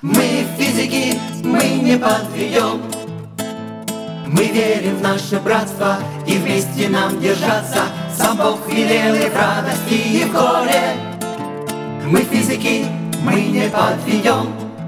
Мы физики, мы не подведем. Мы верим в наше братство и вместе нам держаться. Сам Бог велел и в радости, и в горе. Мы физики, мы не подведем.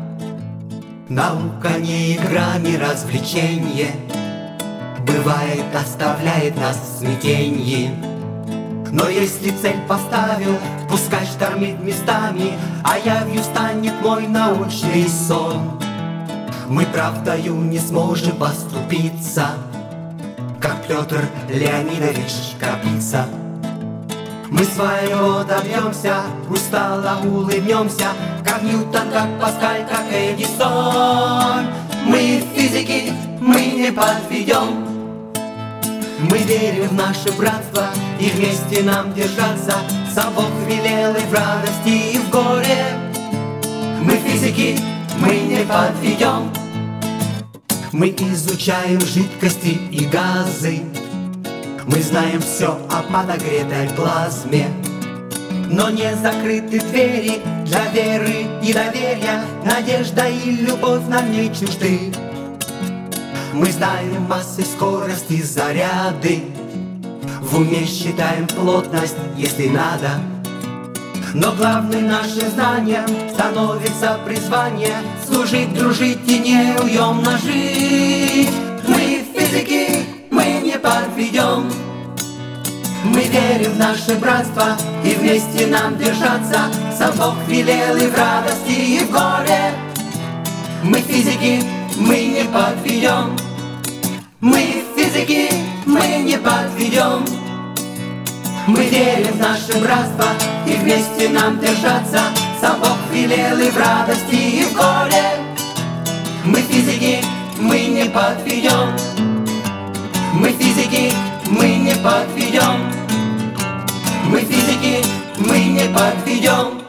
Наука не игра, не развлечение. Бывает, оставляет нас в смятенье. Но если цель поставил, пускай штормит местами, а явью станет мой научный сон. Мы правдою не сможем поступиться, как Петр Леонидович Капица. Мы своего добьемся, устало улыбнемся, как Ньютон, как Паскаль, как Эдисон. Мы физики, мы не подведем. Мы верим в наше братство и вместе нам держаться. Сам Бог велел и в радости, и в горе. Мы физики, мы не подведем. Мы изучаем жидкости и газы. Мы знаем все о подогретой плазме. Но не закрыты двери для веры и доверия. Надежда и любовь нам не чужды. Мы знаем массы, скорости, заряды. В уме считаем плотность, если надо. Но главным нашим знанием становится призвание служить, дружить и неуемно жить. Мы физики, мы не подведем. Мы верим в наше братство и вместе нам держаться. Сам Бог велел и в радости, и в горе. Мы физики, мы не подведем. Мы физики, мы не подведем. Мы верим в наше братство и вместе нам держаться. Сам Бог велел и в радости, и в горе. Мы физики, мы не подведем. Мы физики, мы не подведем. Мы физики, мы не подведем.